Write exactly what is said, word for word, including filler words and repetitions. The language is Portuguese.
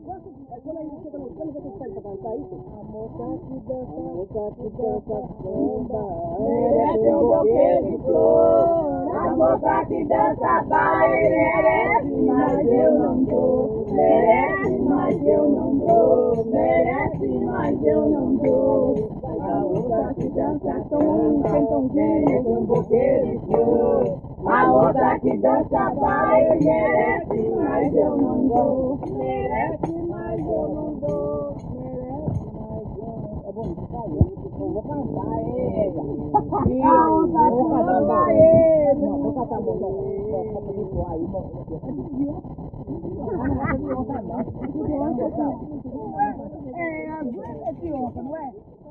Quando a gente chega no cano, vai ter que pra cantar isso? A moça que dança, a moça que dança, bomba. Merece um buquê de flor. A moça que dança baile merece, mas eu não dou. Merece, mas eu não dou. Merece, mas eu não dou. A moça que dança tom, cantãozinho, um buquê de flor. A moça que dança baile merece, mas eu não dou. Merece, mas eu não dou. Merece, mas eu não dou. É bonito, tá aí. Eu vou cantar, é. A onça Vou cantar um pulou ele. ele. Não, vou cantar um pouco. Vou cantar um pouco aí, bom. É, agora é de onça, não é?